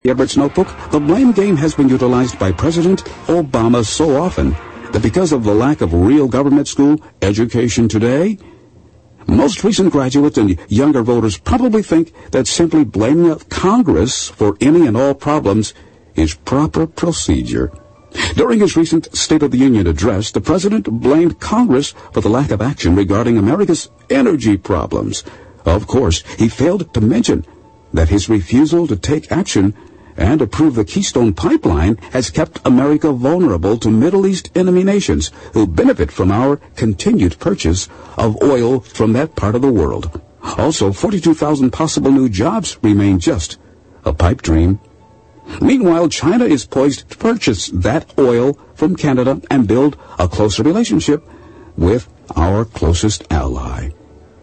Edwards Notebook, the blame game has been utilized by President Obama so often that because of the lack of real government school education today, most recent graduates and younger voters probably think that simply blaming Congress for any and all problems is proper procedure. During his recent State of the Union address, the president blamed Congress for the lack of action regarding America's energy problems. Of course, he failed to mention that his refusal to take action and approve the Keystone Pipeline has kept America vulnerable to Middle East enemy nations who benefit from our continued purchase of oil from that part of the world. Also, 42,000 possible new jobs remain just a pipe dream. Meanwhile, China is poised to purchase that oil from Canada and build a closer relationship with our closest ally.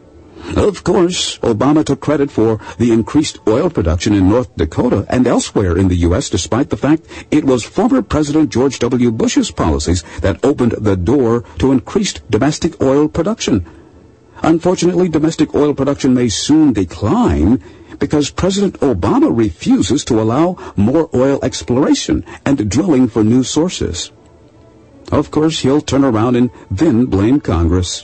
Of course, Obama took credit for the increased oil production in North Dakota and elsewhere in the U.S., despite the fact it was former President George W. Bush's policies that opened the door to increased domestic oil production. Unfortunately, domestic oil production may soon decline because President Obama refuses to allow more oil exploration and drilling for new sources. Of course, he'll turn around and then blame Congress.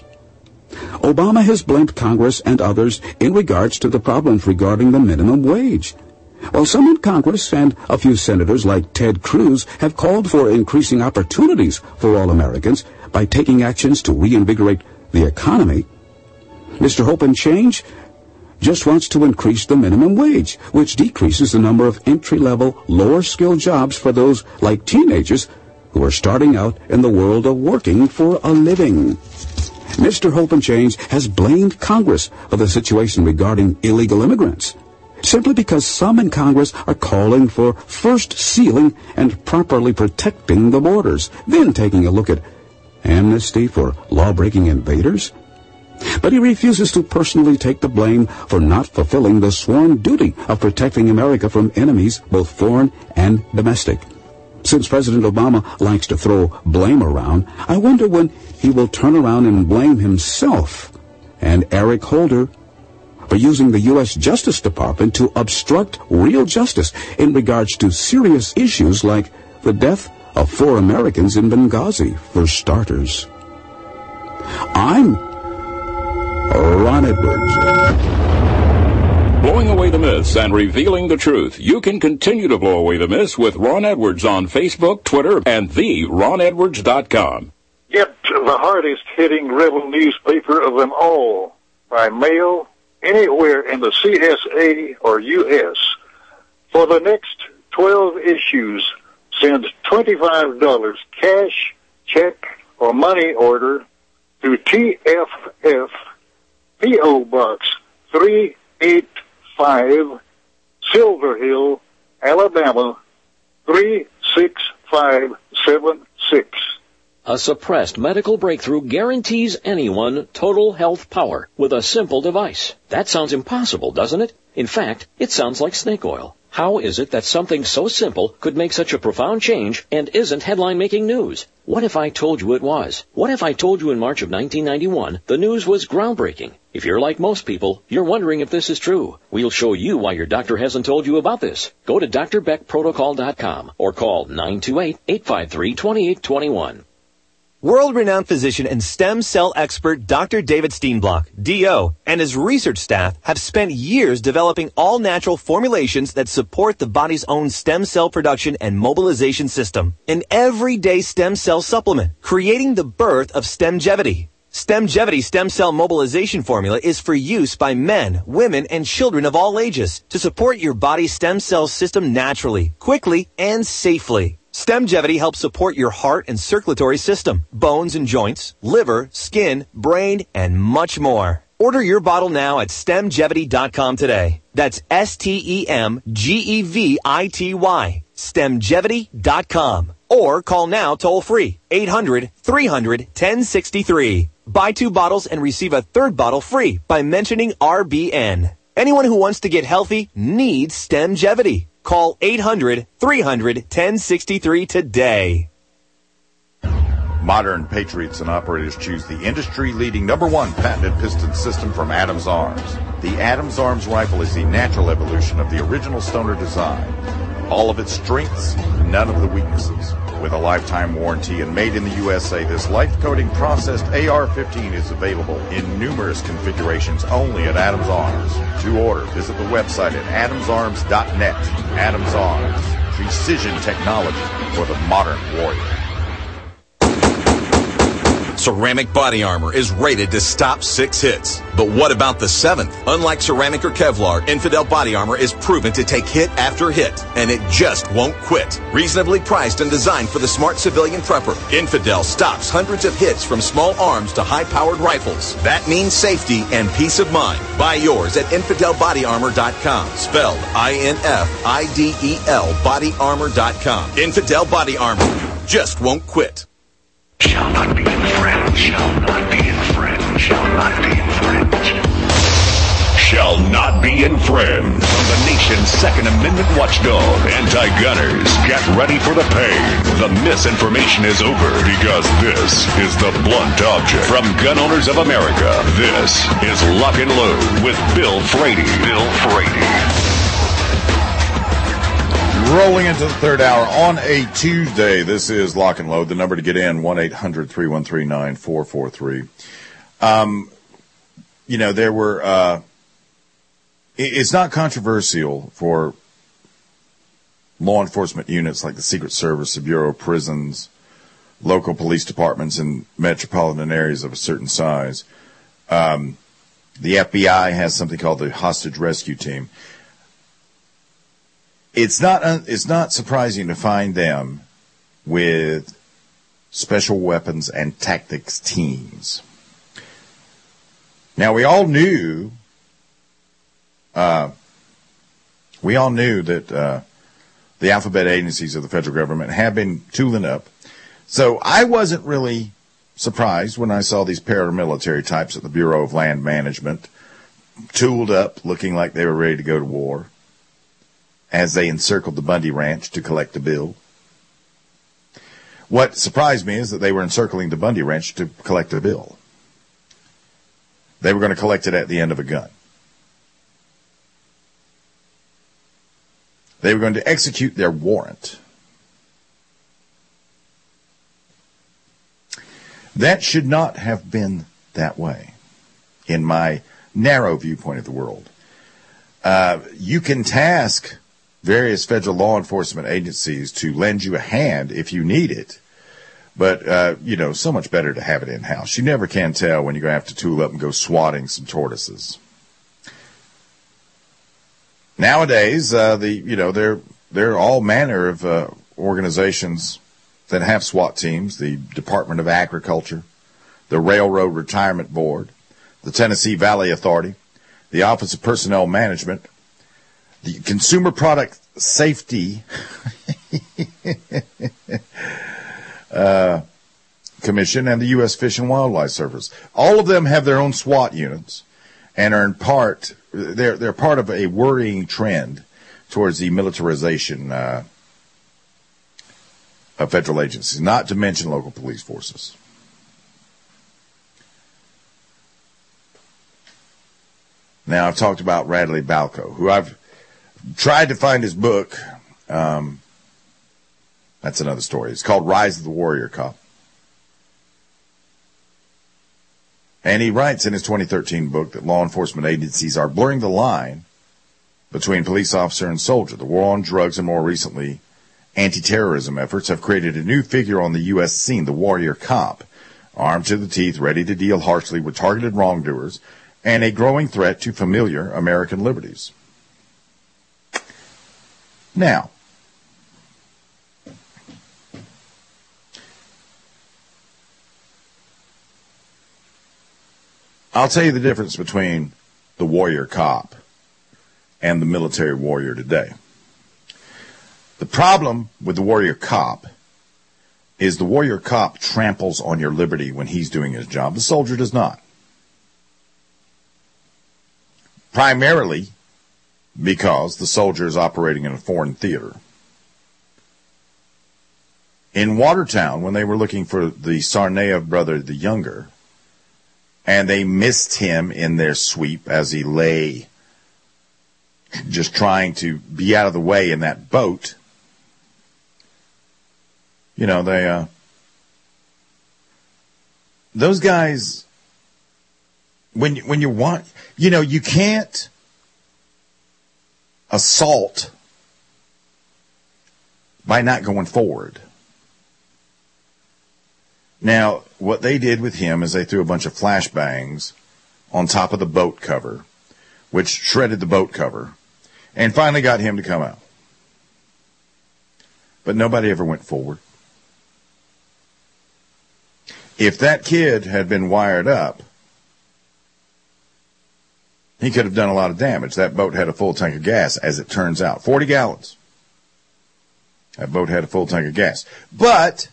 Obama has blamed Congress and others in regards to the problems regarding the minimum wage. While some in Congress and a few senators like Ted Cruz have called for increasing opportunities for all Americans by taking actions to reinvigorate the economy, Mr. Hope and Change just wants to increase the minimum wage, which decreases the number of entry-level, lower-skilled jobs for those like teenagers who are starting out in the world of working for a living. Mr. Hope and Change has blamed Congress for the situation regarding illegal immigrants, simply because some in Congress are calling for first sealing and properly protecting the borders, then taking a look at amnesty for law-breaking invaders. But he refuses to personally take the blame for not fulfilling the sworn duty of protecting America from enemies, both foreign and domestic. Since President Obama likes to throw blame around, I wonder when he will turn around and blame himself and Eric Holder for using the U.S. Justice Department to obstruct real justice in regards to serious issues like the death of 4 Americans in Benghazi, for starters. I'm Ron Edwards. Blowing away the myths and revealing the truth. You can continue to blow away the myths with Ron Edwards on Facebook, Twitter, and theronedwards.com. Get the hardest-hitting rebel newspaper of them all by mail anywhere in the CSA or U.S. For the next 12 issues, send $25 cash, check, or money order to TFF P.O. Box 385, Silver Hill, Alabama 36576. A suppressed medical breakthrough guarantees anyone total health power with a simple device. That sounds impossible, doesn't it? In fact, it sounds like snake oil. How is it that something so simple could make such a profound change and isn't headline-making news? What if I told you it was? What if I told you in March of 1991 the news was groundbreaking? If you're like most people, you're wondering if this is true. We'll show you why your doctor hasn't told you about this. Go to drbeckprotocol.com or call 928-853-2821. World-renowned physician and stem cell expert Dr. David Steenblock, D.O., and his research staff have spent years developing all-natural formulations that support the body's own stem cell production and mobilization system. An everyday stem cell supplement, creating the birth of Stemgevity. Stemgevity stem cell mobilization formula is for use by men, women, and children of all ages to support your body's stem cell system naturally, quickly, and safely. Stemgevity helps support your heart and circulatory system, bones and joints, liver, skin, brain, and much more. Order your bottle now at Stemgevity.com today. That's STEMGEVITY. Stemgevity.com. Or call now toll free, 800-300-1063. Buy 2 bottles and receive a 3rd bottle free by mentioning RBN. Anyone who wants to get healthy needs Stemgevity. Call 800-300-1063 today. Modern patriots and operators choose the industry-leading #1 patented piston system from Adams Arms. The Adams Arms rifle is the natural evolution of the original Stoner design. All of its strengths, none of the weaknesses. With a lifetime warranty and made in the USA, this life-coating processed AR-15 is available in numerous configurations only at Adams Arms. To order, visit the website at adamsarms.net. Adams Arms, precision technology for the modern warrior. Ceramic body armor is rated to stop 6 hits. But what about the 7th? Unlike ceramic or Kevlar, Infidel body armor is proven to take hit after hit, and it just won't quit. Reasonably priced and designed for the smart civilian prepper, Infidel stops hundreds of hits from small arms to high-powered rifles. That means safety and peace of mind. Buy yours at InfidelBodyArmor.com. Spelled INFIDEL BodyArmor.com. Infidel Body Armor just won't quit. Shall not be infringed. Shall not be infringed. Shall not be infringed. Shall not be infringed. From the nation's Second Amendment watchdog, Anti-Gunners, get ready for the pain. The misinformation is over because this is the blunt object. From Gun Owners of America, this is Lock and Load with Bill Frady. Bill Frady. Rolling into the third hour on a Tuesday. This is Lock and Load. The number to get in, 1-800-313-9443. There were, it's not controversial for law enforcement units like the Secret Service, the Bureau of Prisons, local police departments in metropolitan areas of a certain size. The FBI has something called the Hostage Rescue Team. It's not surprising to find them with special weapons and tactics teams. Now we all knew that the alphabet agencies of the federal government have been tooling up. So I wasn't really surprised when I saw these paramilitary types at the Bureau of Land Management tooled up, looking like they were ready to go to war, as they encircled the Bundy Ranch to collect a bill. What surprised me is that they were encircling the Bundy Ranch to collect a bill. They were going to collect it at the end of a gun. They were going to execute their warrant. That should not have been that way, in my narrow viewpoint of the world. You can task various federal law enforcement agencies to lend you a hand if you need it. But, so much better to have it in-house. You never can tell when you're going to have to tool up and go swatting some tortoises. Nowadays, there are all manner of organizations that have SWAT teams, the Department of Agriculture, the Railroad Retirement Board, the Tennessee Valley Authority, the Office of Personnel Management, the Consumer Product Safety Commission, and the U.S. Fish and Wildlife Service. All of them have their own SWAT units and are they're part of a worrying trend towards the militarization of federal agencies, not to mention local police forces. Now, I've talked about Radley Balco, who I've tried to find his book. That's another story. It's called Rise of the Warrior Cop. And he writes in his 2013 book that law enforcement agencies are blurring the line between police officer and soldier. The war on drugs and, more recently, anti-terrorism efforts have created a new figure on the U.S. scene, the warrior cop, armed to the teeth, ready to deal harshly with targeted wrongdoers, and a growing threat to familiar American liberties. Now, I'll tell you the difference between the warrior cop and the military warrior today. The problem with the warrior cop is the warrior cop tramples on your liberty when he's doing his job. The soldier does not. Primarily because the soldier is operating in a foreign theater. In Watertown, when they were looking for the Tsarnaev brother, the younger, and they missed him in their sweep as he lay just trying to be out of the way in that boat, you know, those guys, when you want, you know, you can't assault by not going forward. Now, what they did with him is they threw a bunch of flashbangs on top of the boat cover, which shredded the boat cover, and finally got him to come out. But nobody ever went forward. If that kid had been wired up, he could have done a lot of damage. That boat had a full tank of gas, as it turns out. 40 gallons. That boat had a full tank of gas. But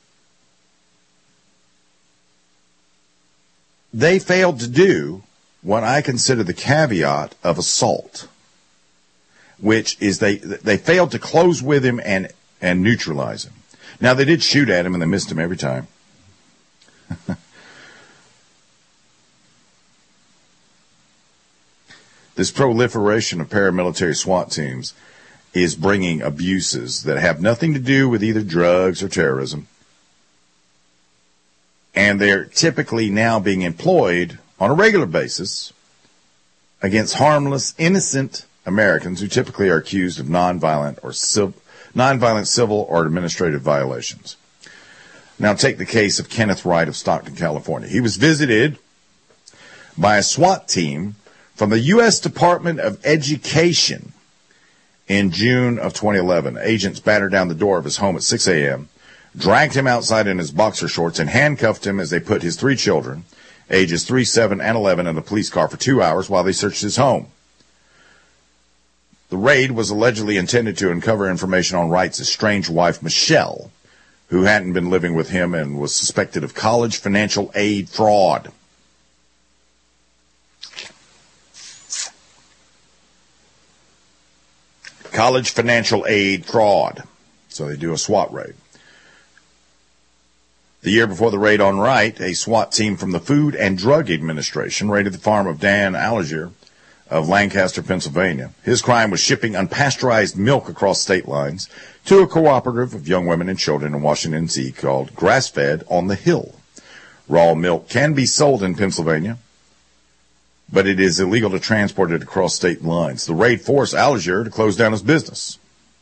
they failed to do what I consider the caveat of assault, which is they failed to close with him and neutralize him. Now, they did shoot at him, and they missed him every time. This proliferation of paramilitary SWAT teams is bringing abuses that have nothing to do with either drugs or terrorism. And they're typically now being employed on a regular basis against harmless, innocent Americans who typically are accused of nonviolent civil or administrative violations. Now take the case of Kenneth Wright of Stockton, California. He was visited by a SWAT team from the U.S. Department of Education in June of 2011. Agents battered down the door of his home at 6 a.m., dragged him outside in his boxer shorts, and handcuffed him as they put his 3 children, ages 3, 7, and 11, in a police car for 2 hours while they searched his home. The raid was allegedly intended to uncover information on Wright's estranged wife, Michelle, who hadn't been living with him and was suspected of college financial aid fraud. College financial aid fraud. So they do a SWAT raid. The year before the raid on Wright, a SWAT team from the Food and Drug Administration raided the farm of Dan Algier of Lancaster, Pennsylvania. His crime was shipping unpasteurized milk across state lines to a cooperative of young women and children in Washington, D.C. called Grass-Fed on the Hill. Raw milk can be sold in Pennsylvania, but it is illegal to transport it across state lines. The raid forced Algier to close down his business.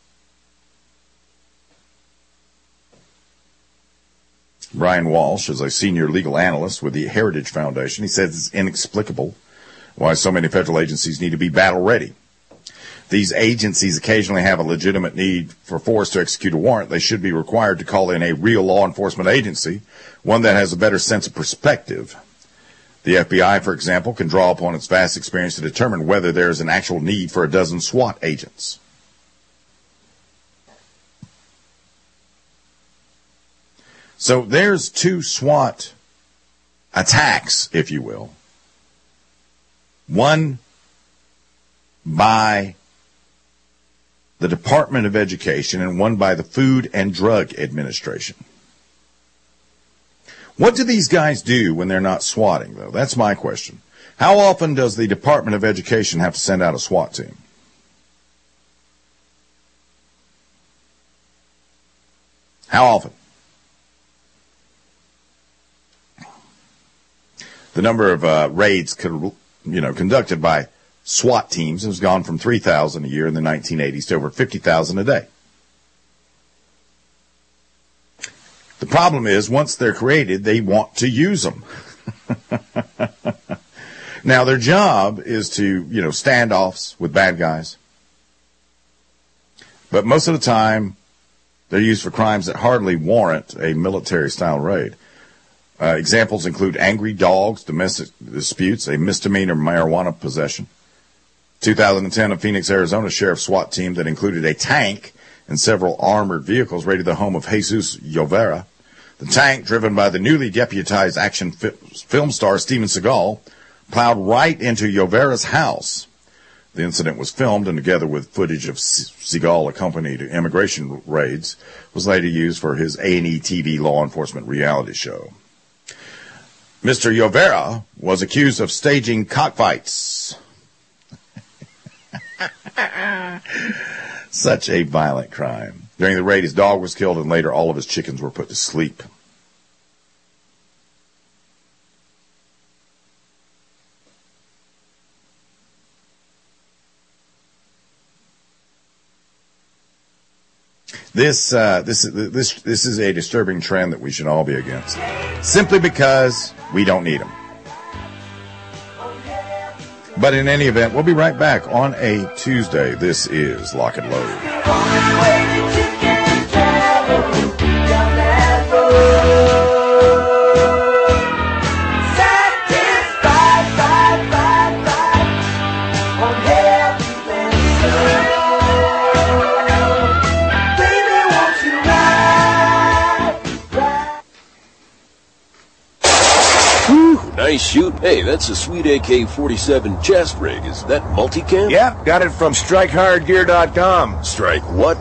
Brian Walsh is a senior legal analyst with the Heritage Foundation. He says it's inexplicable why so many federal agencies need to be battle ready. These agencies occasionally have a legitimate need for force to execute a warrant. They should be required to call in a real law enforcement agency, one that has a better sense of perspective. The FBI, for example, can draw upon its vast experience to determine whether there is an actual need for a dozen SWAT agents. So there's 2 SWAT attacks, if you will. One by the Department of Education and one by the Food and Drug Administration. What do these guys do when they're not swatting, though? That's my question. How often does the Department of Education have to send out a SWAT team? How often? The number of raids conducted by SWAT teams has gone from 3,000 a year in the 1980s to over 50,000 a day. The problem is, once they're created, they want to use them. Now, their job is to, standoffs with bad guys. But most of the time, they're used for crimes that hardly warrant a military-style raid. Examples include angry dogs, domestic disputes, a misdemeanor marijuana possession. 2010, a Phoenix, Arizona sheriff's SWAT team that included a tank and several armored vehicles raided the home of Jesus Llovera. The tank, driven by the newly deputized action film star Steven Seagal, plowed right into Llovera's house. The incident was filmed and, together with footage of Seagal accompanied immigration raids, was later used for his A&E TV law enforcement reality show. Mr. Llovera was accused of staging cockfights. Such a violent crime. During the raid, his dog was killed, and later all of his chickens were put to sleep. This is a disturbing trend that we should all be against, simply because we don't need them. But in any event, we'll be right back on a Tuesday. This is Lock and Load. Nice shoot. Hey, that's a sweet AK-47 chest rig. Is that multicam? Yeah, got it from StrikeHardGear.com. Strike what?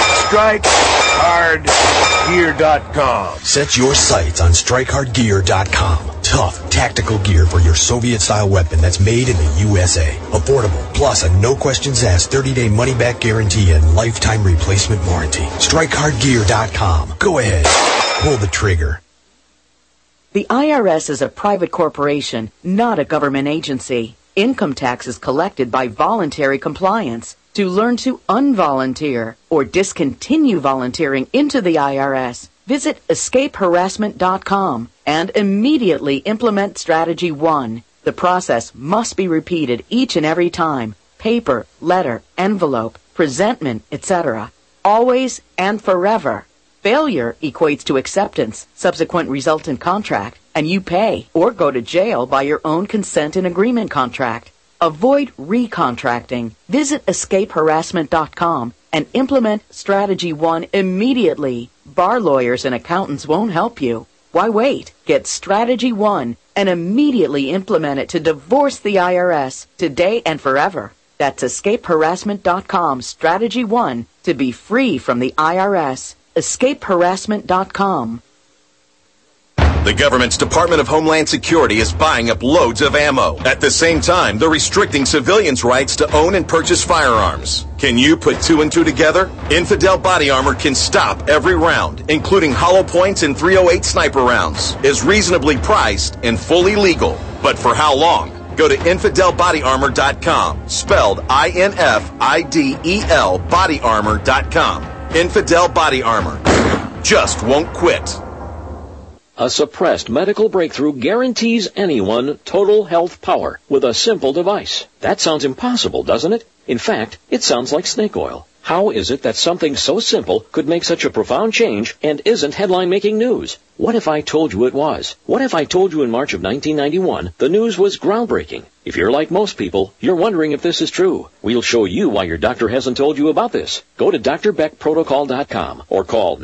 StrikeHardGear.com. Set your sights on StrikeHardGear.com. Tough, tactical gear for your Soviet-style weapon that's made in the USA. Affordable, plus a no-questions-asked 30-day money-back guarantee and lifetime replacement warranty. StrikeHardGear.com. Go ahead. Pull the trigger. The IRS is a private corporation, not a government agency. Income tax is collected by voluntary compliance. To learn to unvolunteer or discontinue volunteering into the IRS, visit escapeharassment.com and immediately implement Strategy 1. The process must be repeated each and every time. Paper, letter, envelope, presentment, etc. Always and forever. Failure equates to acceptance, subsequent resultant contract, and you pay or go to jail by your own consent and agreement contract. Avoid recontracting. Visit escapeharassment.com and implement Strategy 1 immediately. Bar lawyers and accountants won't help you. Why wait? Get Strategy 1 and immediately implement it to divorce the IRS today and forever. That's escapeharassment.com, Strategy 1, to be free from the IRS. escapeharassment.com. The government's Department of Homeland Security is buying up loads of ammo. At the same time, they're restricting civilians' rights to own and purchase firearms. Can you put two and two together? Infidel Body Armor can stop every round, including hollow points and .308 sniper rounds, is reasonably priced and fully legal. But for how long? Go to InfidelBodyArmor.com, spelled INFIDEL bodyarmor.com. Infidel Body Armor. Just won't quit. A suppressed medical breakthrough guarantees anyone total health power with a simple device. That sounds impossible, doesn't it? In fact, it sounds like snake oil. How is it that something so simple could make such a profound change and isn't headline-making news? What if I told you it was? What if I told you in March of 1991 the news was groundbreaking? If you're like most people, you're wondering if this is true. We'll show you why your doctor hasn't told you about this. Go to drbeckprotocol.com or call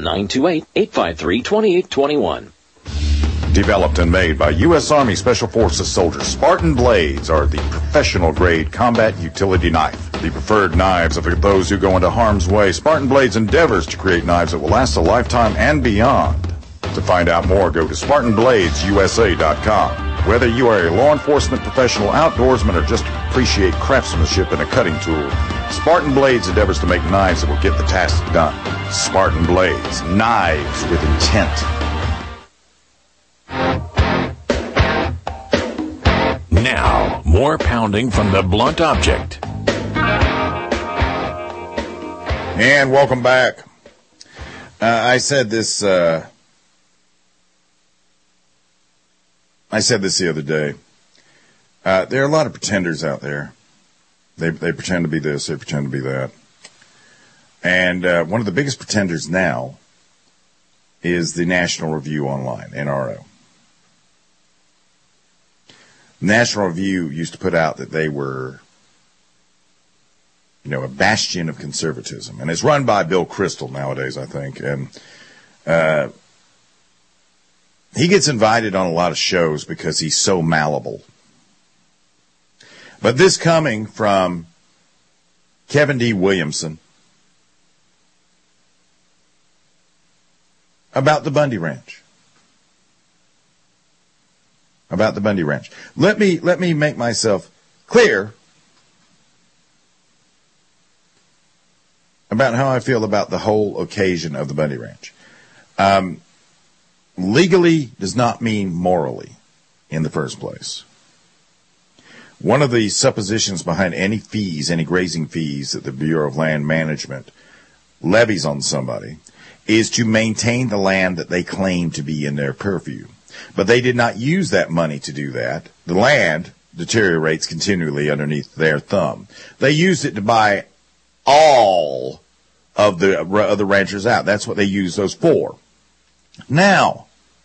928-853-2821. Developed and made by U.S. Army Special Forces soldiers, Spartan Blades are the professional-grade combat utility knife. The preferred knives of those who go into harm's way. Spartan Blades endeavors to create knives that will last a lifetime and beyond. To find out more, go to SpartanBladesUSA.com. Whether you are a law enforcement professional, outdoorsman, or just appreciate craftsmanship in a cutting tool, Spartan Blades endeavors to make knives that will get the task done. Spartan Blades, knives with intent. Now, more pounding from the blunt object. And welcome back. I said this the other day. There are a lot of pretenders out there. They pretend to be this, they pretend to be that. And one of the biggest pretenders now is the National Review Online, NRO. National Review used to put out that they were, a bastion of conservatism. And it's run by Bill Kristol nowadays, I think. And he gets invited on a lot of shows because he's so malleable. But this coming from Kevin D. Williamson about the Bundy Ranch. About the Bundy Ranch. Let me make myself clear about how I feel about the whole occasion of the Bundy Ranch. Legally does not mean morally in the first place. One of the suppositions behind any fees, any grazing fees that the Bureau of Land Management levies on somebody is to maintain the land that they claim to be in their purview. But they did not use that money to do that. The land deteriorates continually underneath their thumb. They used it to buy all of the other ranchers out. That's what they used those for. Now,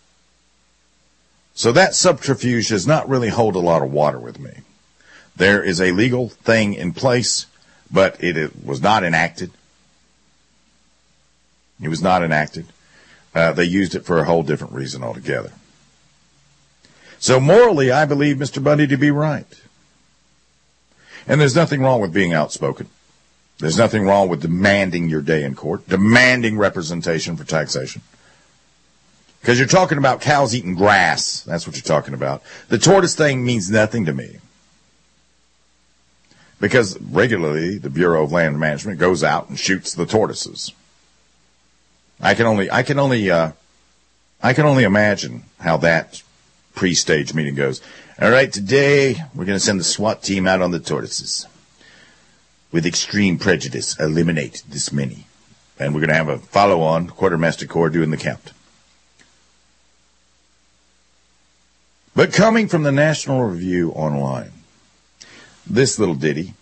so that subterfuge does not really hold a lot of water with me. There is a legal thing in place, but it was not enacted. It was not enacted. They used it for a whole different reason altogether. So morally, I believe Mr. Bundy to be right. And there's nothing wrong with being outspoken. There's nothing wrong with demanding your day in court, demanding representation for taxation. Because you're talking about cows eating grass. That's what you're talking about. The tortoise thing means nothing to me. Because regularly the Bureau of Land Management goes out and shoots the tortoises. I can only imagine how that pre-stage meeting goes. All right, today we're going to send the SWAT team out on the tortoises. With extreme prejudice, eliminate this many. And we're going to have a follow-on, Quartermaster Corps doing the count. But coming from the National Review Online, this little ditty.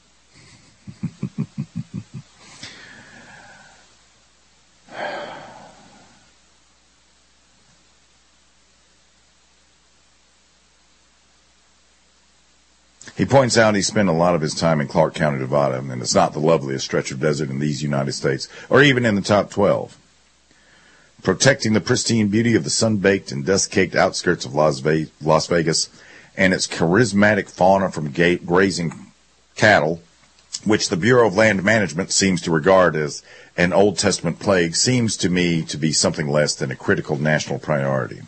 He points out he spent a lot of his time in Clark County, Nevada, and it's not the loveliest stretch of desert in these United States, or even in the top 12. Protecting the pristine beauty of the sun-baked and dust-caked outskirts of Las Vegas and its charismatic fauna from grazing cattle, which the Bureau of Land Management seems to regard as an Old Testament plague, seems to me to be something less than a critical national priority.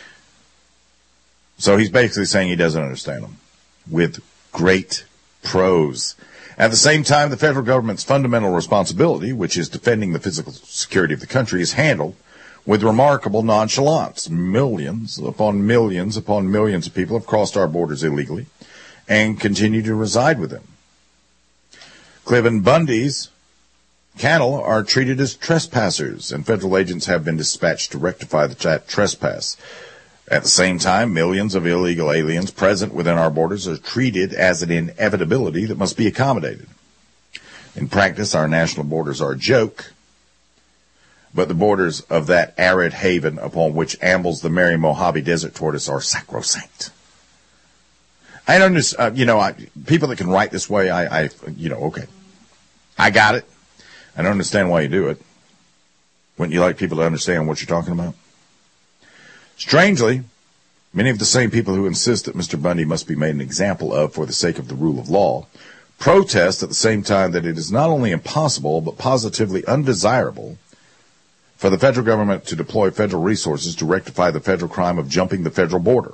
So he's basically saying he doesn't understand them, with great prose. At the same time, the federal government's fundamental responsibility, which is defending the physical security of the country, is handled with remarkable nonchalance. Millions upon millions upon millions of people have crossed our borders illegally and continue to reside with them. Cliven Bundy's cattle are treated as trespassers, and federal agents have been dispatched to rectify that trespass. At the same time, millions of illegal aliens present within our borders are treated as an inevitability that must be accommodated. In practice, our national borders are a joke, but the borders of that arid haven upon which ambles the merry Mojave Desert tortoise are sacrosanct. I don't understand, people that can write this way, okay. I got it. I don't understand why you do it. Wouldn't you like people to understand what you're talking about? Strangely, many of the same people who insist that Mr. Bundy must be made an example of for the sake of the rule of law protest at the same time that it is not only impossible but positively undesirable for the federal government to deploy federal resources to rectify the federal crime of jumping the federal border.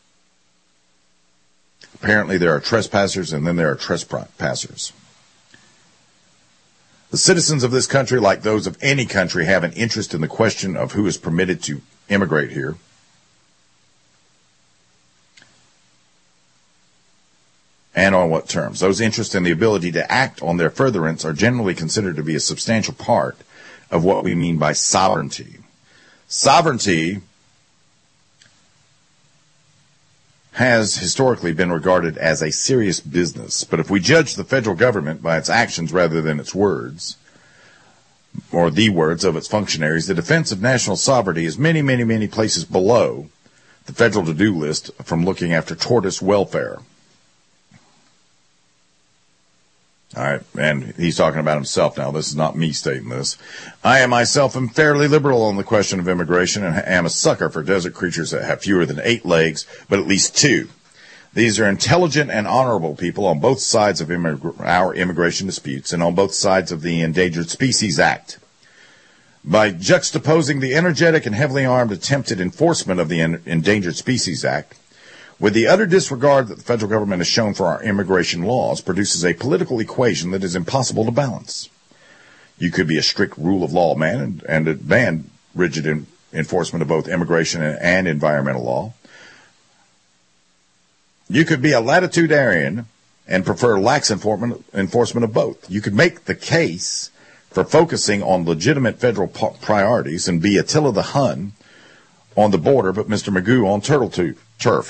Apparently there are trespassers and then there are trespassers. The citizens of this country, like those of any country, have an interest in the question of who is permitted to immigrate here. And on what terms. Those interests and the ability to act on their furtherance are generally considered to be a substantial part of what we mean by sovereignty. Sovereignty has historically been regarded as a serious business, but if we judge the federal government by its actions rather than its words, or the words of its functionaries, the defense of national sovereignty is many, many, many places below the federal to-do list from looking after tortoise welfare. All right, and he's talking about himself now. This is not me stating this. I myself am fairly liberal on the question of immigration and am a sucker for desert creatures that have fewer than 8 legs, but at least 2. These are intelligent and honorable people on both sides of our immigration disputes and on both sides of the Endangered Species Act. By juxtaposing the energetic and heavily armed attempted enforcement of the Endangered Species Act with the utter disregard that the federal government has shown for our immigration laws produces a political equation that is impossible to balance. You could be a strict rule of law man and demand rigid enforcement of both immigration and environmental law. You could be a latitudinarian and prefer lax enforcement of both. You could make the case for focusing on legitimate federal priorities and be Attila the Hun on the border, but Mr. Magoo on turf.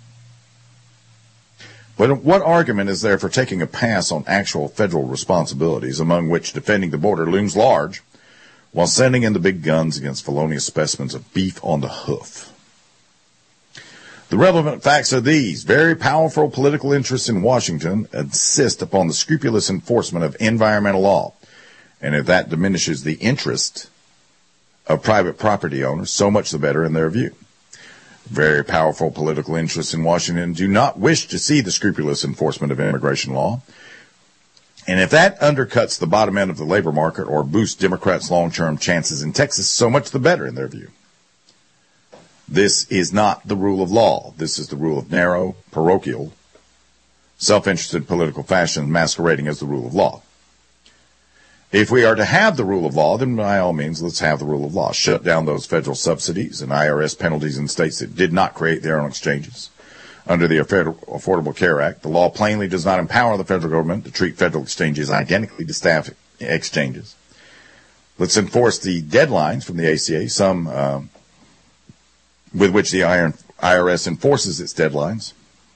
But what argument is there for taking a pass on actual federal responsibilities, among which defending the border looms large, while sending in the big guns against felonious specimens of beef on the hoof? The relevant facts are these. Very powerful political interests in Washington insist upon the scrupulous enforcement of environmental law. And if that diminishes the interest of private property owners, so much the better in their view. Very powerful political interests in Washington do not wish to see the scrupulous enforcement of immigration law. And if that undercuts the bottom end of the labor market or boosts Democrats' long-term chances in Texas, so much the better in their view. This is not the rule of law. This is the rule of narrow, parochial, self-interested political fashion masquerading as the rule of law. If we are to have the rule of law, then by all means, let's have the rule of law. Shut down those federal subsidies and IRS penalties in states that did not create their own exchanges. Under the Affordable Care Act, the law plainly does not empower the federal government to treat federal exchanges identically to staff exchanges. Let's enforce the deadlines from the ACA, some with which the IRS enforces its deadlines.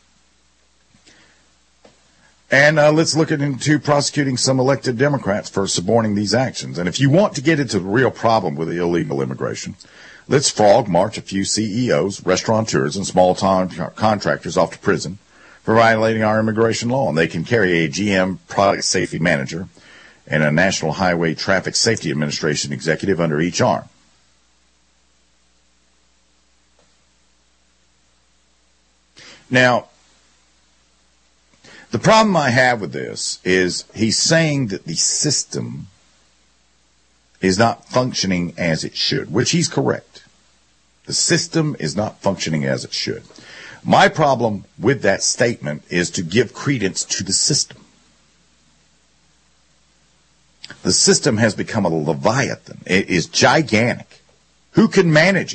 And let's look into prosecuting some elected Democrats for suborning these actions. And if you want to get into the real problem with illegal immigration, let's frog march a few CEOs, restaurateurs, and small-time contractors off to prison for violating our immigration law. And they can carry a GM product safety manager and a National Highway Traffic Safety Administration executive under each arm. Now, the problem I have with this is he's saying that the system is not functioning as it should, which he's correct. The system is not functioning as it should. My problem with that statement is to give credence to the system. The system has become a leviathan. It is gigantic. Who can manage it?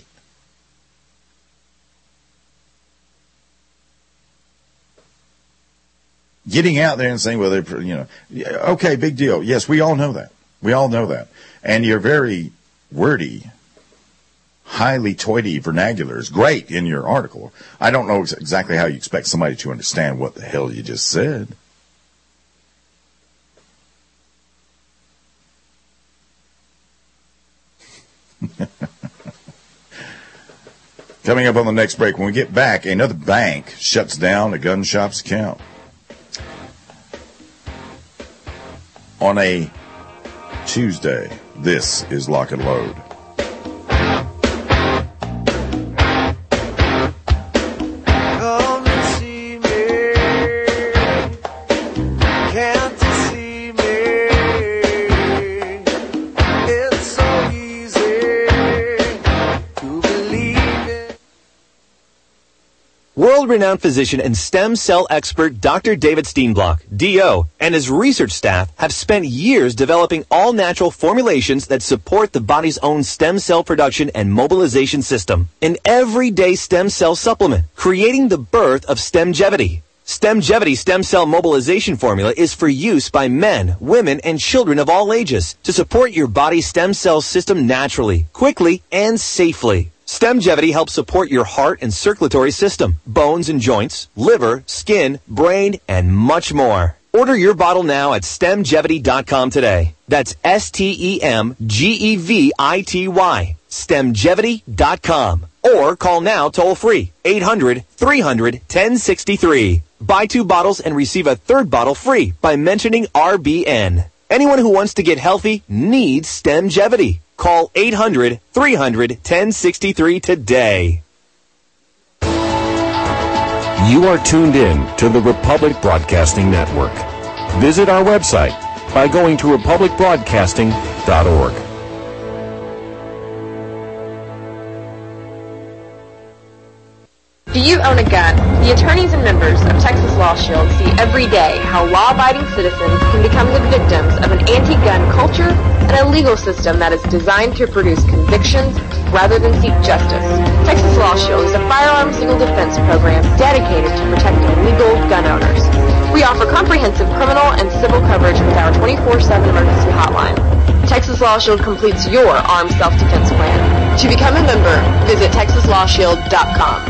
Getting out there and saying, well, okay, big deal. Yes, we all know that. We all know that. And your very wordy, highly toity vernacular is great in your article. I don't know exactly how you expect somebody to understand what the hell you just said. Coming up on the next break, when we get back, another bank shuts down a gun shop's account. On a Tuesday, this is Lock and Load. Come and see me. Can't you see me? It's so easy to believe it. World-renowned physician and stem cell expert Dr. David Steenblock, D.O., and his research staff have spent years developing all-natural formulations that support the body's own stem cell production and mobilization system. An everyday stem cell supplement, creating the birth of Stemgevity. Stemgevity stem cell mobilization formula is for use by men, women, and children of all ages to support your body's stem cell system naturally, quickly, and safely. Stemgevity helps support your heart and circulatory system, bones and joints, liver, skin, brain, and much more. Order your bottle now at Stemgevity.com today. That's STEMGEVITY. Stemgevity.com. Or call now toll free, 800-300-1063. Buy 2 bottles and receive a 3rd bottle free by mentioning RBN. Anyone who wants to get healthy needs Stemgevity. Call 800-300-1063 today. You are tuned in to the Republic Broadcasting Network. Visit our website by going to republicbroadcasting.org. Do you own a gun? The attorneys and members of Texas Law Shield see every day how law-abiding citizens can become the victims of an anti-gun culture and a legal system that is designed to produce convictions rather than seek justice. Texas Law Shield is a firearms legal defense program dedicated to protecting legal gun owners. We offer comprehensive criminal and civil coverage with our 24/7 emergency hotline. Texas Law Shield completes your armed self-defense plan. To become a member, visit TexasLawShield.com.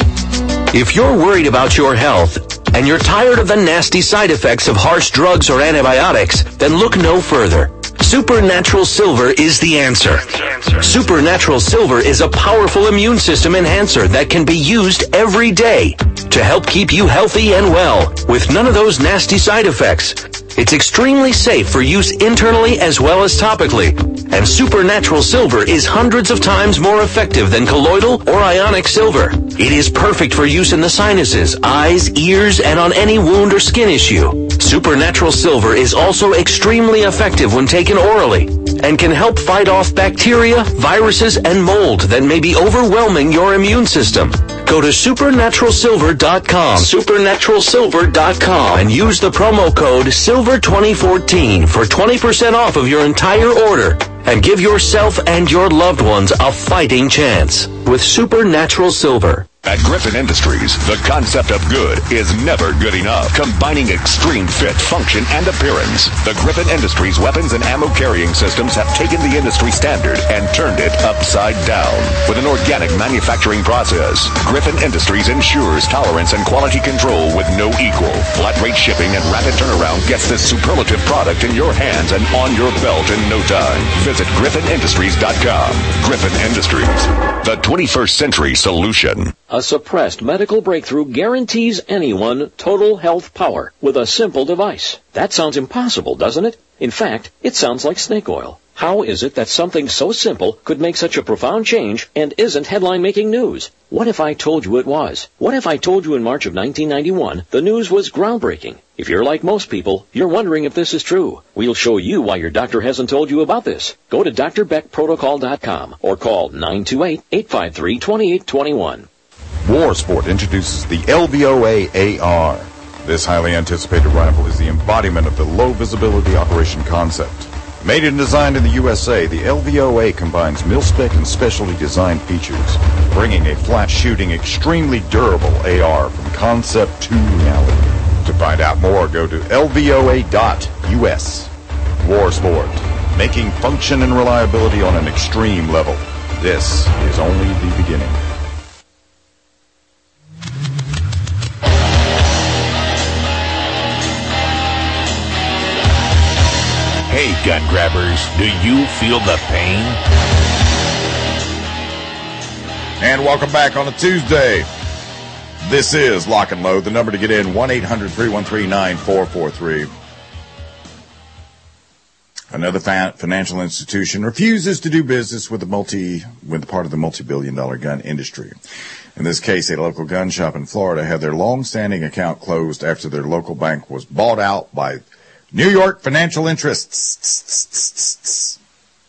If you're worried about your health and you're tired of the nasty side effects of harsh drugs or antibiotics, then look no further. Supernatural Silver is the answer. Supernatural Silver is a powerful immune system enhancer that can be used every day to help keep you healthy and well with none of those nasty side effects. It's extremely safe for use internally as well as topically. And Supernatural Silver is hundreds of times more effective than colloidal or ionic silver. It is perfect for use in the sinuses, eyes, ears, and on any wound or skin issue. Supernatural Silver is also extremely effective when taken orally and can help fight off bacteria, viruses, and mold that may be overwhelming your immune system. Go to supernaturalsilver.com, supernaturalsilver.com, and use the promo code SILVER2014 for 20% off of your entire order. And give yourself and your loved ones a fighting chance with Supernatural Silver. At Griffin Industries, the concept of good is never good enough, combining extreme fit, function, and appearance. The Griffin Industries weapons and ammo carrying systems have taken the industry standard and turned it upside down. With an organic manufacturing process, Griffin Industries ensures tolerance and quality control with no equal. Flat rate shipping and rapid turnaround gets this superlative product in your hands and on your belt in no time. Visit GriffinIndustries.com. Griffin Industries, the 21st century solution. A suppressed medical breakthrough guarantees anyone total health power with a simple device. That sounds impossible, doesn't it? In fact, it sounds like snake oil. How is it that something so simple could make such a profound change and isn't headline-making news? What if I told you it was? What if I told you in March of 1991 the news was groundbreaking? If you're like most people, you're wondering if this is true. We'll show you why your doctor hasn't told you about this. Go to drbeckprotocol.com or call 928-853-2821. Warsport introduces the LVOA AR. This highly anticipated rifle is the embodiment of the low-visibility operation concept. Made and designed in the USA, the LVOA combines mil-spec and specially designed features, bringing a flat-shooting, extremely durable AR from concept to reality. To find out more, go to lvoa.us. Warsport, making function and reliability on an extreme level. This is only the beginning. Hey, gun grabbers, do you feel the pain? And welcome back on a Tuesday. This is Lock and Load. The number to get in, 1-800-313-9443. Another financial institution refuses to do business with part of the multi-billion-dollar gun industry. In this case, a local gun shop in Florida had their long-standing account closed after their local bank was bought out by New York financial interests.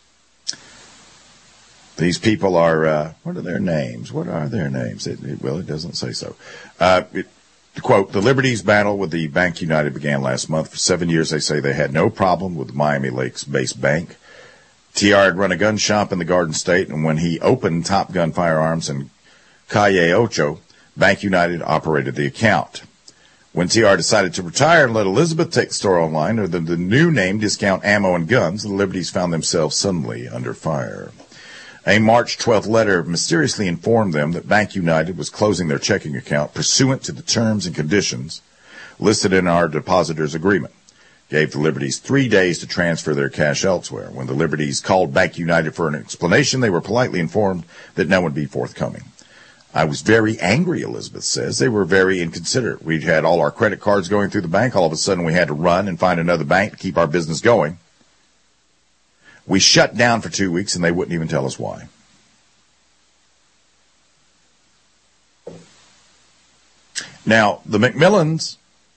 These people are, what are their names? What are their names? It doesn't say so. Quote, the Liberty's battle with the Bank United began last month. For 7 years, they say they had no problem with the Miami Lakes-based bank. TR had run a gun shop in the Garden State, and when he opened Top Gun Firearms in Calle Ocho, Bank United operated the account. When TR decided to retire and let Elizabeth take the store online under the new name Discount Ammo and Guns, the Liberties found themselves suddenly under fire. A March 12th letter mysteriously informed them that Bank United was closing their checking account pursuant to the terms and conditions listed in our depositor's agreement. Gave the Liberties 3 days to transfer their cash elsewhere. When the Liberties called Bank United for an explanation, they were politely informed that no one would be forthcoming. I was very angry, Elizabeth says. They were very inconsiderate. We'd had all our credit cards going through the bank. All of a sudden, we had to run and find another bank to keep our business going. We shut down for 2 weeks, and they wouldn't even tell us why. Now, the McMillans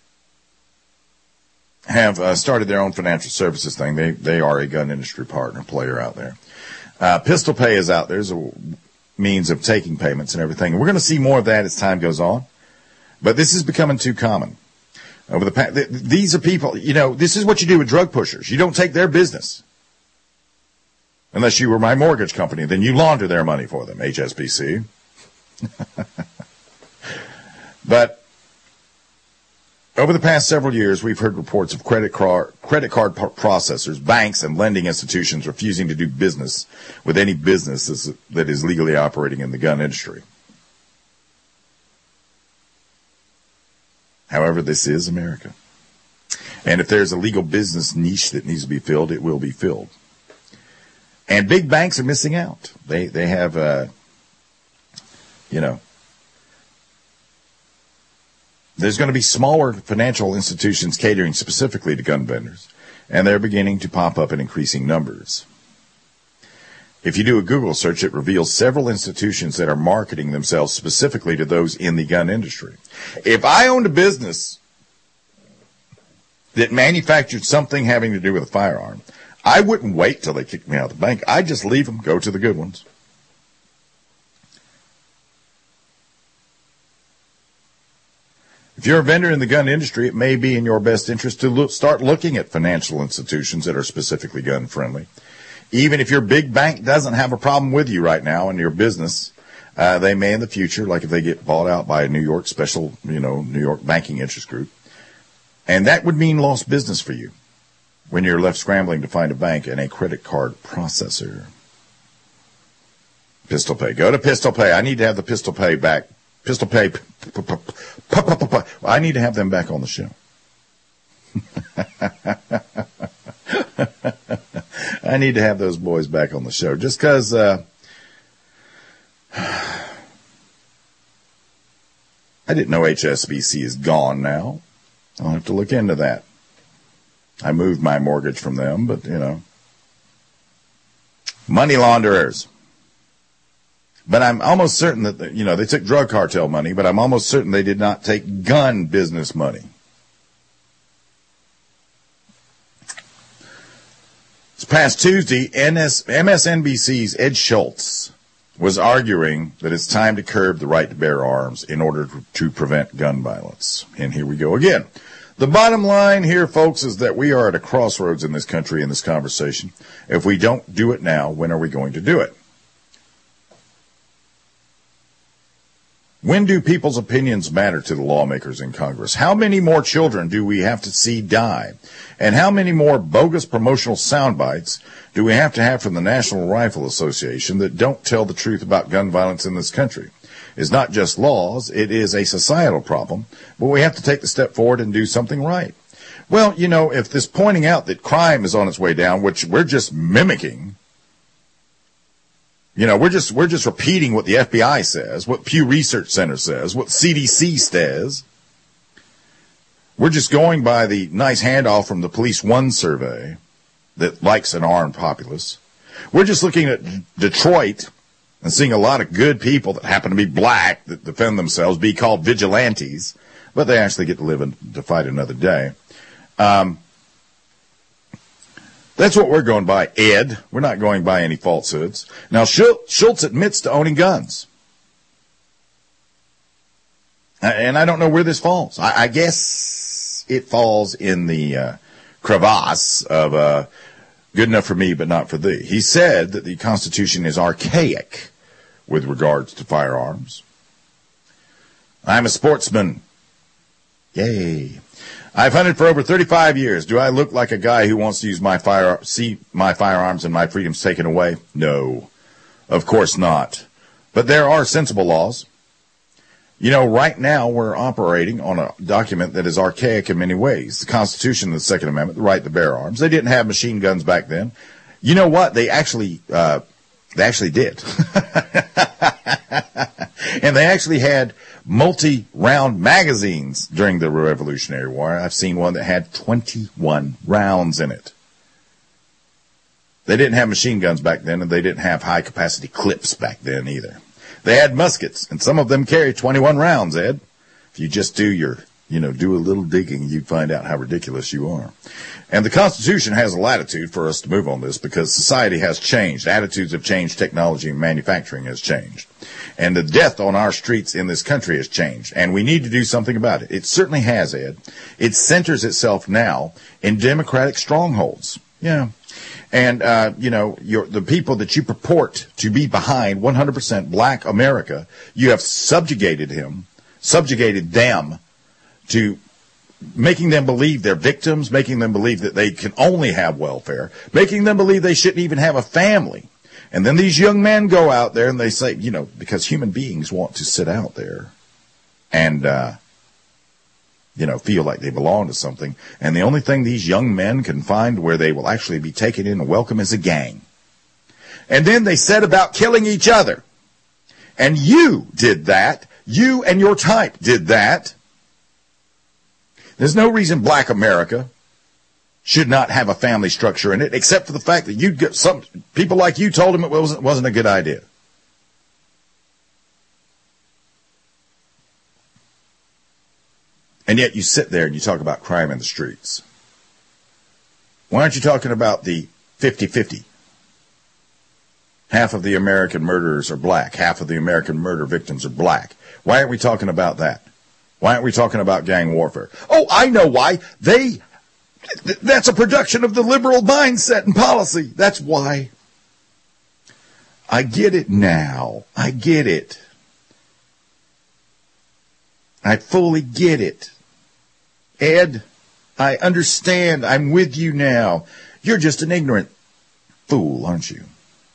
have started their own financial services thing. They are a gun industry player out there. Pistol Pay is out there. There's a means of taking payments and everything. And we're going to see more of that as time goes on. But this is becoming too common. These are people, this is what you do with drug pushers. You don't take their business. Unless you were my mortgage company, then you launder their money for them, HSBC. But over the past several years, we've heard reports of credit card processors, banks, and lending institutions refusing to do business with any business that is legally operating in the gun industry. However, this is America. And if there's a legal business niche that needs to be filled, it will be filled. And big banks are missing out. They have, there's going to be smaller financial institutions catering specifically to gun vendors, and they're beginning to pop up in increasing numbers. If you do a Google search, it reveals several institutions that are marketing themselves specifically to those in the gun industry. If I owned a business that manufactured something having to do with a firearm, I wouldn't wait till they kicked me out of the bank. I'd just leave them, go to the good ones. If you're a vendor in the gun industry, it may be in your best interest to start looking at financial institutions that are specifically gun-friendly. Even if your big bank doesn't have a problem with you right now in your business, they may in the future, like if they get bought out by a New York New York banking interest group. And that would mean lost business for you when you're left scrambling to find a bank and a credit card processor. Pistol Pay. Go to Pistol Pay. I need to have the Pistol Pay back. Pistol Pay. I need to have them back on the show. I need to have those boys back on the show just because I didn't know HSBC is gone now. I'll have to look into that. I moved my mortgage from them, but, money launderers. But I'm almost certain that, they took drug cartel money, but I'm almost certain they did not take gun business money. This past Tuesday, MSNBC's Ed Schultz was arguing that it's time to curb the right to bear arms in order to prevent gun violence. And here we go again. The bottom line here, folks, is that we are at a crossroads in this country in this conversation. If we don't do it now, when are we going to do it? When do people's opinions matter to the lawmakers in Congress? How many more children do we have to see die? And how many more bogus promotional sound bites do we have to have from the National Rifle Association that don't tell the truth about gun violence in this country? It's not just laws, it is a societal problem, but we have to take the step forward and do something right. Well, if this pointing out that crime is on its way down, which we're just mimicking, we're just repeating what the FBI says, what Pew Research Center says, what CDC says. We're just going by the nice handoff from the Police One survey that likes an armed populace. We're just looking at Detroit and seeing a lot of good people that happen to be black that defend themselves be called vigilantes, but they actually get to live and to fight another day. That's what we're going by, Ed. We're not going by any falsehoods. Now, Schultz admits to owning guns. And I don't know where this falls. I guess it falls in the crevasse of good enough for me, but not for thee. He said that the Constitution is archaic with regards to firearms. I'm a sportsman. Yay. I've hunted for over 35 years. Do I look like a guy who wants to use my firearms and my freedoms taken away? No, of course not. But there are sensible laws. Right now we're operating on a document that is archaic in many ways. The Constitution and the Second Amendment, the right to bear arms. They didn't have machine guns back then. You know what? They actually did. And they actually had multi-round magazines during the Revolutionary War. I've seen one that had 21 rounds in it. They didn't have machine guns back then, and they didn't have high-capacity clips back then either. They had muskets, and some of them carried 21 rounds, Ed. If you just do do a little digging, you'd find out how ridiculous you are. And the Constitution has a latitude for us to move on this because society has changed. Attitudes have changed. Technology and manufacturing has changed. And the death on our streets in this country has changed. And we need to do something about it. It certainly has, Ed. It centers itself now in democratic strongholds. Yeah. And, the people that you purport to be behind 100% black America, you have subjugated them to making them believe they're victims, making them believe that they can only have welfare, making them believe they shouldn't even have a family. And then these young men go out there and they say, because human beings want to sit out there and, feel like they belong to something. And the only thing these young men can find where they will actually be taken in and welcome is a gang. And then they set about killing each other. And you did that. You and your type did that. There's no reason black America should not have a family structure in it, except for the fact that some people like you told them it wasn't a good idea. And yet you sit there and you talk about crime in the streets. Why aren't you talking about the 50-50? Half of the American murderers are black. Half of the American murder victims are black. Why aren't we talking about that? Why aren't we talking about gang warfare? Oh, I know why. That's a production of the liberal mindset and policy. That's why. I get it now. I get it. I fully get it. Ed, I understand. I'm with you now. You're just an ignorant fool, aren't you?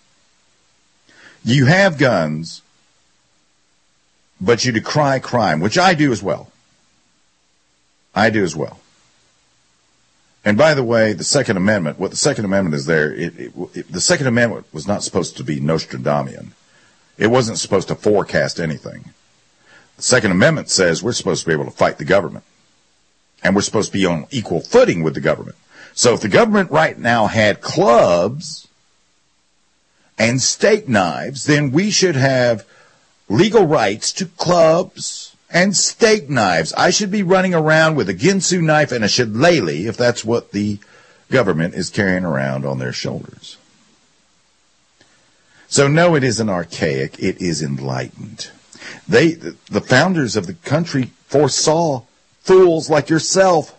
You have guns, but you decry crime, which I do as well. I do as well. And by the way, the Second Amendment, what the Second Amendment is there, the Second Amendment was not supposed to be Nostradamian. It wasn't supposed to forecast anything. The Second Amendment says we're supposed to be able to fight the government. And we're supposed to be on equal footing with the government. So if the government right now had clubs and steak knives, then we should have legal rights to clubs and steak knives. I should be running around with a Ginsu knife and a shillelagh if that's what the government is carrying around on their shoulders. So no, it isn't archaic. It is enlightened. The founders of the country foresaw fools like yourself.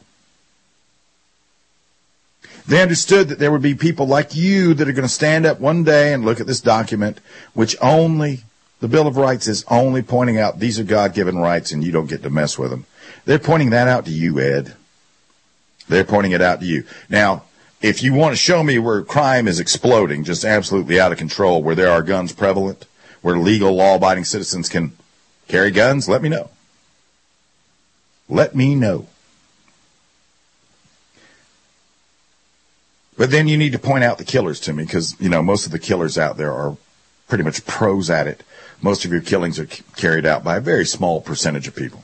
They understood that there would be people like you that are going to stand up one day and look at this document, which only, the Bill of Rights is only pointing out these are God-given rights and you don't get to mess with them. They're pointing that out to you, Ed. They're pointing it out to you. Now, if you want to show me where crime is exploding, just absolutely out of control, where there are guns prevalent, where legal, law-abiding citizens can carry guns, let me know. Let me know. But then you need to point out the killers to me because, most of the killers out there are pretty much pros at it. Most of your killings are carried out by a very small percentage of people.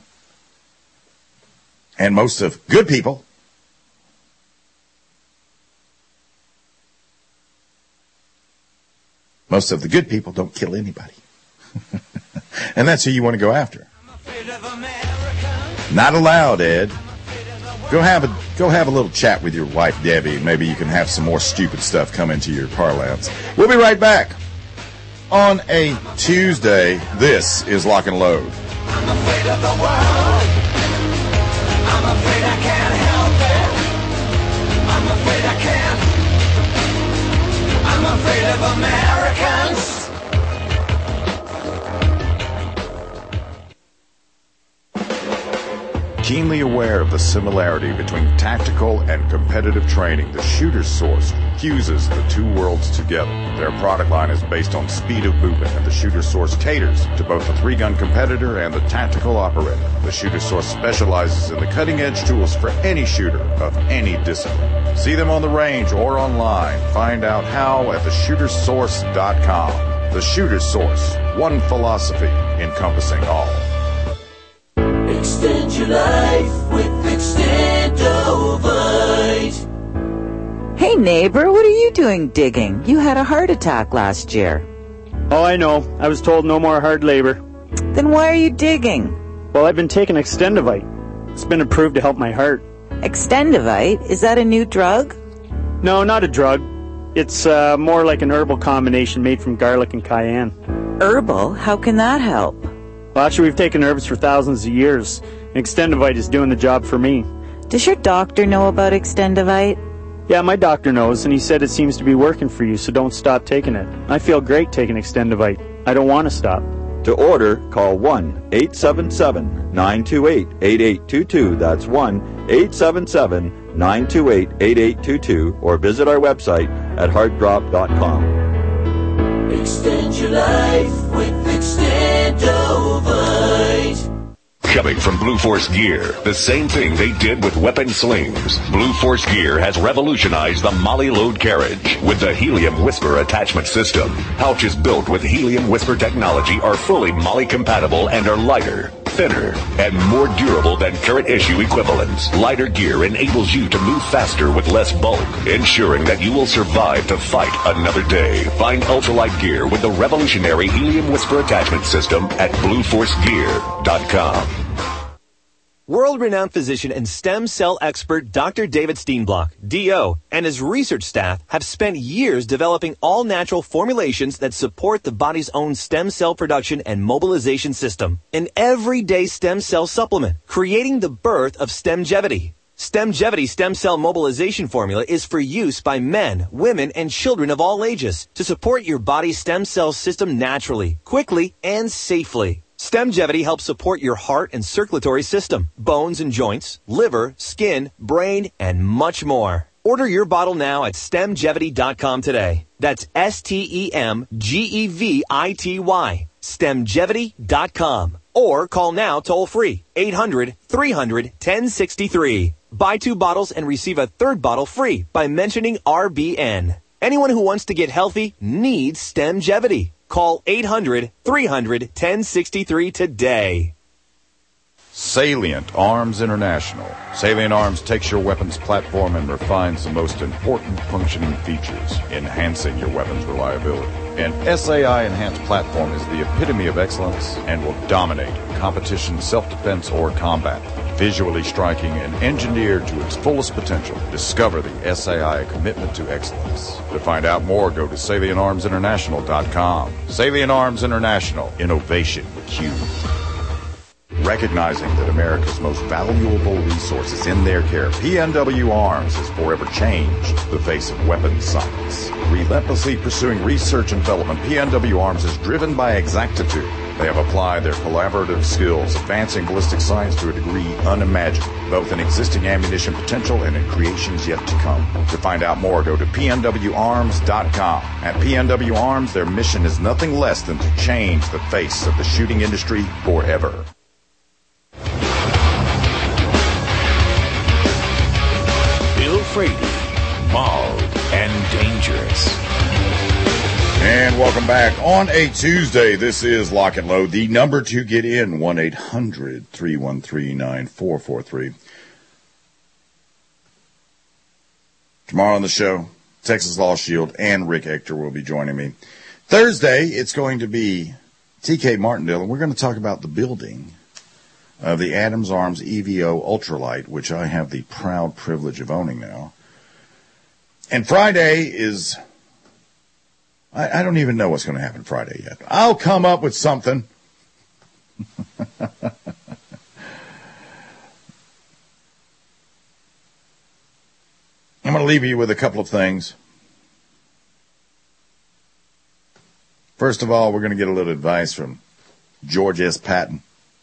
And most of good people the good people don't kill anybody. And that's who you want to go after. Not allowed, Ed. Go have a little chat with your wife, Debbie. Maybe you can have some more stupid stuff come into your parlance. We'll be right back on a Tuesday. This is Lock and Load. I'm afraid of the world. I'm afraid I can't help it. I'm afraid I can't. I'm afraid of Americans. Keenly aware of the similarity between tactical and competitive training, the Shooter's Source fuses the two worlds together. Their product line is based on speed of movement, and the Shooter's Source caters to both the three-gun competitor and the tactical operator. The Shooter's Source specializes in the cutting-edge tools for any shooter of any discipline. See them on the range or online. Find out how at theshootersource.com. The Shooter's Source, one philosophy encompassing all. Extend your life with Extendovite. Hey neighbor, what are you doing digging? You had a heart attack last year. Oh, I know. I was told no more hard labor. Then why are you digging? Well, I've been taking Extendovite. It's been approved to help my heart. Extendovite? Is that a new drug? No, not a drug. It's more like an herbal combination made from garlic and cayenne. Herbal? How can that help? Well, actually, we've taken herbs for thousands of years. Extendovite is doing the job for me. Does your doctor know about Extendovite? Yeah, my doctor knows, and he said it seems to be working for you, so don't stop taking it. I feel great taking Extendivite. I don't want to stop. To order, call 1-877-928-8822. That's 1-877-928-8822. Or visit our website at heartdrop.com. Extend your life with Extendovite. Coming from Blue Force Gear, the same thing they did with weapon slings. Blue Force Gear has revolutionized the Molly load carriage with the Helium Whisper attachment system. Pouches built with Helium Whisper technology are fully Molly compatible and are lighter, thinner, and more durable than current issue equivalents. Lighter gear enables you to move faster with less bulk, ensuring that you will survive to fight another day. Find ultralight gear with the revolutionary Helium Whisper attachment system at BlueForceGear.com. World-renowned physician and stem cell expert Dr. David Steenblock, DO, and his research staff have spent years developing all-natural formulations that support the body's own stem cell production and mobilization system. An everyday stem cell supplement, creating the birth of Stemgevity. Stemgevity stem cell mobilization formula is for use by men, women, and children of all ages to support your body's stem cell system naturally, quickly, and safely. Stemgevity helps support your heart and circulatory system, bones and joints, liver, skin, brain, and much more. Order your bottle now at Stemgevity.com today. That's STEMGEVITY. Stemgevity.com. Or call now toll free, 800-300-1063. Buy 2 bottles and receive a 3rd bottle free by mentioning RBN. Anyone who wants to get healthy needs Stemgevity. Call 800-300-1063 today. Salient Arms International. Salient Arms takes your weapons platform and refines the most important functioning features, enhancing your weapon's reliability. An SAI enhanced platform is the epitome of excellence and will dominate competition, self-defense, or combat. Visually striking and engineered to its fullest potential, discover the SAI commitment to excellence. To find out more, go to SalientArmsInternational.com. Salient Arms International. Innovation with Q. Recognizing that America's most valuable resource is in their care, PNW Arms has forever changed the face of weapons science. Relentlessly pursuing research and development, PNW Arms is driven by exactitude. They have applied their collaborative skills, advancing ballistic science to a degree unimaginable, both in existing ammunition potential and in creations yet to come. To find out more, go to PNWArms.com. At PNW Arms, their mission is nothing less than to change the face of the shooting industry forever. Bill Frady, Mauled and Dangerous. And welcome back on a Tuesday. This is Lock and Load. The number to get in, 1-800-313-9443. Tomorrow on the show, Texas Law Shield and Rick Ector will be joining me. Thursday, it's going to be TK Martindale, and we're going to talk about the building of the Adams Arms EVO Ultralight, which I have the proud privilege of owning now. And Friday is... I don't even know what's going to happen Friday yet. I'll come up with something. I'm going to leave you with a couple of things. First of all, we're going to get a little advice from George S. Patton.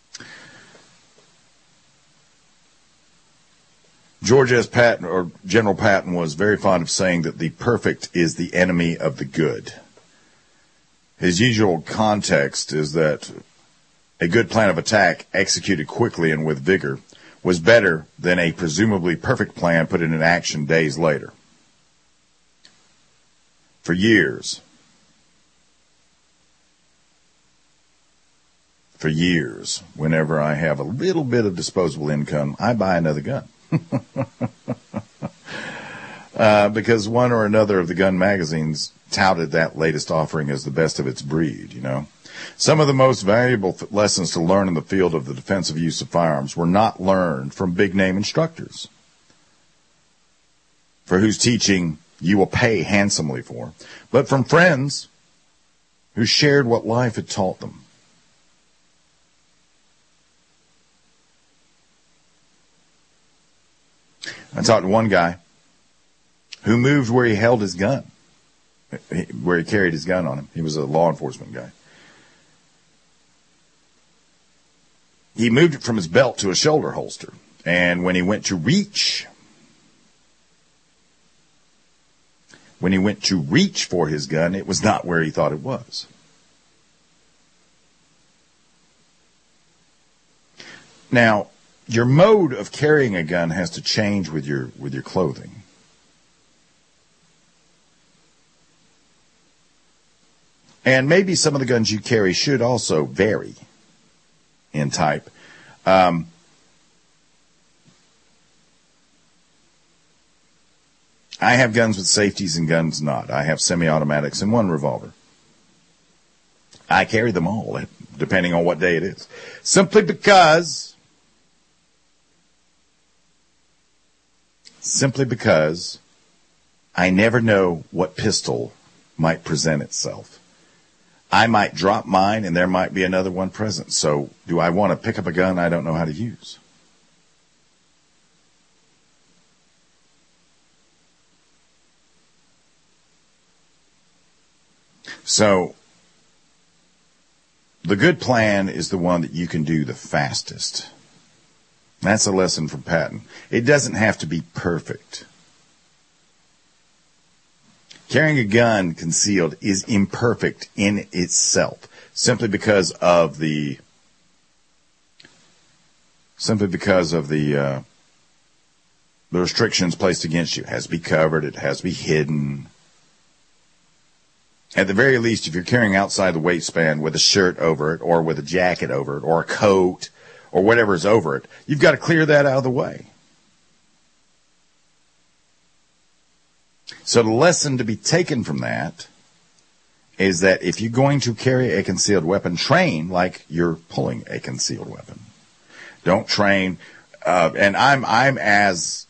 George S. Patton, or General Patton, was very fond of saying that the perfect is the enemy of the good. His usual context is that a good plan of attack executed quickly and with vigor was better than a presumably perfect plan put into action days later. For years, whenever I have a little bit of disposable income, I buy another gun. Because one or another of the gun magazines touted that latest offering as the best of its breed, you know. Some of the most valuable lessons to learn in the field of the defensive use of firearms were not learned from big-name instructors, for whose teaching you will pay handsomely for, but from friends who shared what life had taught them. I talked to one guy who moved where he held his gun, where he carried his gun on him. He was a law enforcement guy. He moved it from his belt to a shoulder holster. And when he went to reach for his gun, it was not where he thought it was. Now, your mode of carrying a gun has to change with your clothing. And maybe some of the guns you carry should also vary in type. I have guns with safeties and guns not. I have semi-automatics and one revolver. I carry them all, depending on what day it is. Simply because I never know what pistol might present itself. I might drop mine and there might be another one present. So do I want to pick up a gun I don't know how to use? So the good plan is the one that you can do the fastest. That's a lesson from Patton. It doesn't have to be perfect. Carrying a gun concealed is imperfect in itself, simply because of the restrictions placed against you. It has to be covered. It has to be hidden. At the very least, if you're carrying outside the waistband with a shirt over it, or with a jacket over it, or a coat, or whatever is over it, you've got to clear that out of the way. So the lesson to be taken from that is that if you're going to carry a concealed weapon, train like you're pulling a concealed weapon. Don't train, and I'm as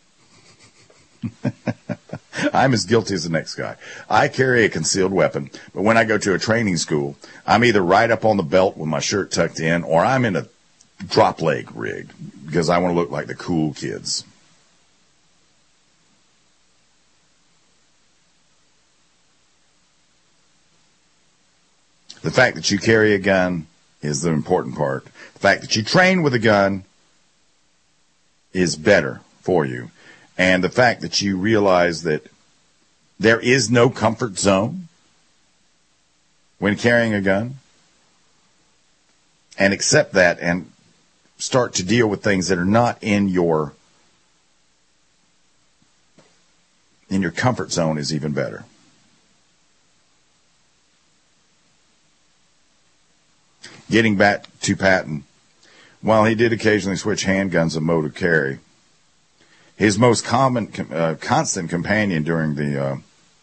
guilty as the next guy. I carry a concealed weapon, but when I go to a training school, I'm either right up on the belt with my shirt tucked in, or I'm in a drop leg rig because I want to look like the cool kids. The fact that you carry a gun is the important part. The fact that you train with a gun is better for you. And the fact that you realize that there is no comfort zone when carrying a gun, and accept that and start to deal with things that are not in your comfort zone is even better. Getting back to Patton, while he did occasionally switch handguns and mode of carry, his most common, constant companion during the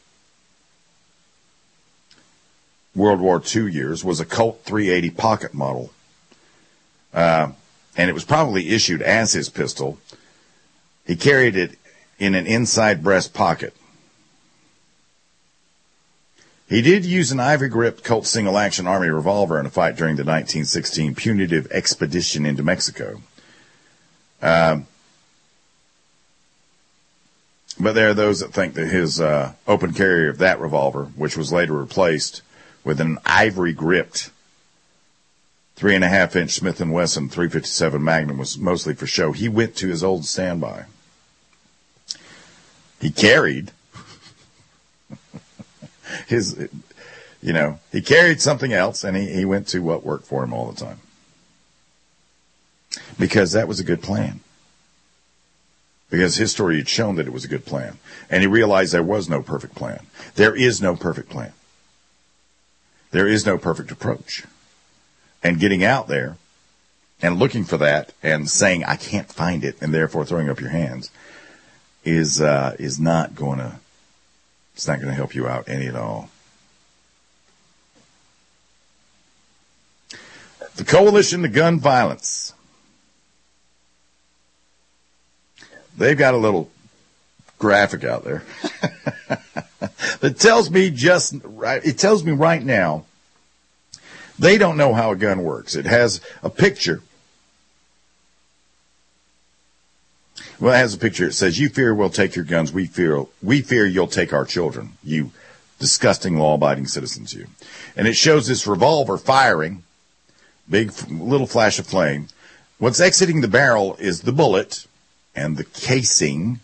World War II years was a Colt 380 pocket model. And it was probably issued as his pistol. He carried it in an inside breast pocket. He did use an ivory-gripped Colt single-action Army revolver in a fight during the 1916 punitive expedition into Mexico. But there are those that think that his open carry of that revolver, which was later replaced with an ivory-gripped 3.5-inch Smith & Wesson 357 Magnum, was mostly for show. He went to his old standby. He carried he carried something else, and he went to what worked for him all the time. Because that was a good plan. Because history had shown that it was a good plan. And he realized there was no perfect plan. There is no perfect plan. There is no perfect approach. And getting out there and looking for that and saying, I can't find it, and therefore throwing up your hands is not going to help you out any at all. The Coalition to Gun Violence. They've got a little graphic out there that tells me right now they don't know how a gun works. It has a picture Well, it has a picture. It says, "You fear we'll take your guns. We fear you'll take our children. You disgusting law-abiding citizens, you." And it shows this revolver firing, big little flash of flame. What's exiting the barrel is the bullet and the casing.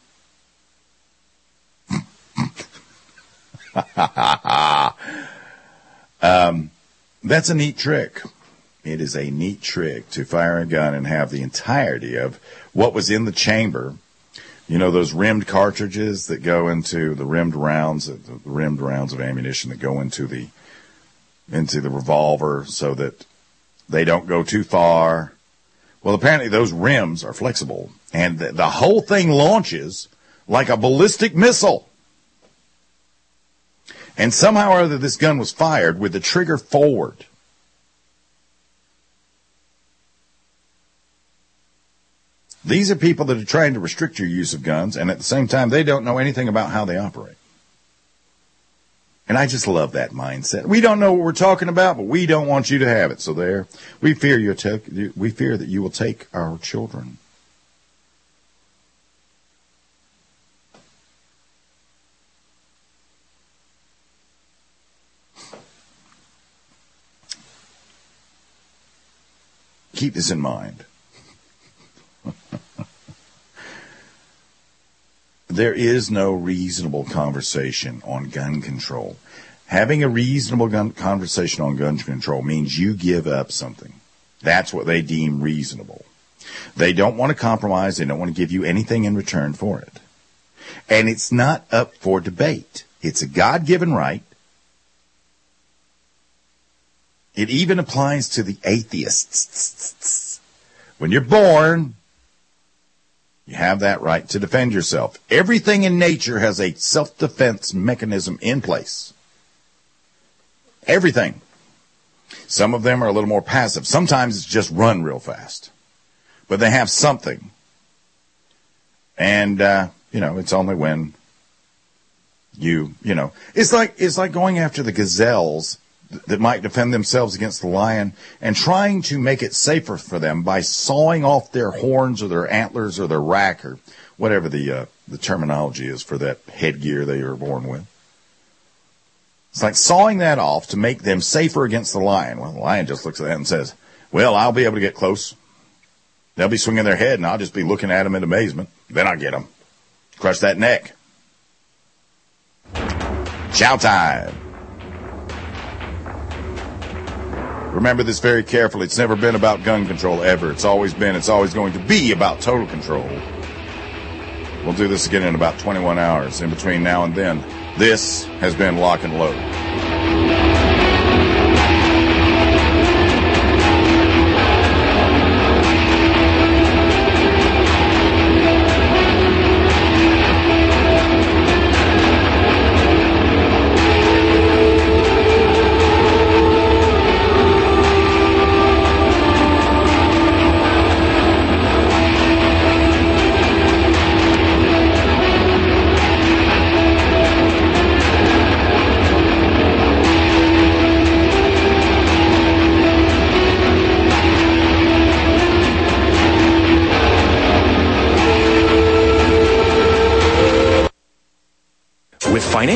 That's a neat trick. It is a neat trick to fire a gun and have the entirety of what was in the chamber. You know, those rimmed cartridges that go into the rimmed rounds of ammunition that go into the revolver so that they don't go too far. Well, apparently those rims are flexible, and the whole thing launches like a ballistic missile. And somehow or other, this gun was fired with the trigger forward. These are people that are trying to restrict your use of guns, and at the same time, they don't know anything about how they operate. And I just love that mindset. We don't know what we're talking about, but we don't want you to have it. So there, we fear that you will take our children. Keep this in mind. There is no reasonable conversation on gun control. Having a reasonable conversation on gun control means you give up something. That's what they deem reasonable. They don't want to compromise. They don't want to give you anything in return for it. And it's not up for debate. It's a God-given right. It even applies to the atheists. When you're born, you have that right to defend yourself. Everything in nature has a self-defense mechanism in place. Everything. Some of them are a little more passive. Sometimes it's just run real fast. But they have something. And, it's only when it's like going after the gazelles that might defend themselves against the lion and trying to make it safer for them by sawing off their horns or their antlers or their rack or whatever the terminology is for that headgear they were born with. It's like sawing that off to make them safer against the lion. Well, the lion just looks at that and says, well, I'll be able to get close. They'll be swinging their head and I'll just be looking at them in amazement. Then I'll get them. Crush that neck. Chow time. Remember this very carefully. It's never been about gun control, ever. It's always going to be about total control. We'll do this again in about 21 hours. In between now and then, this has been Lock and Load.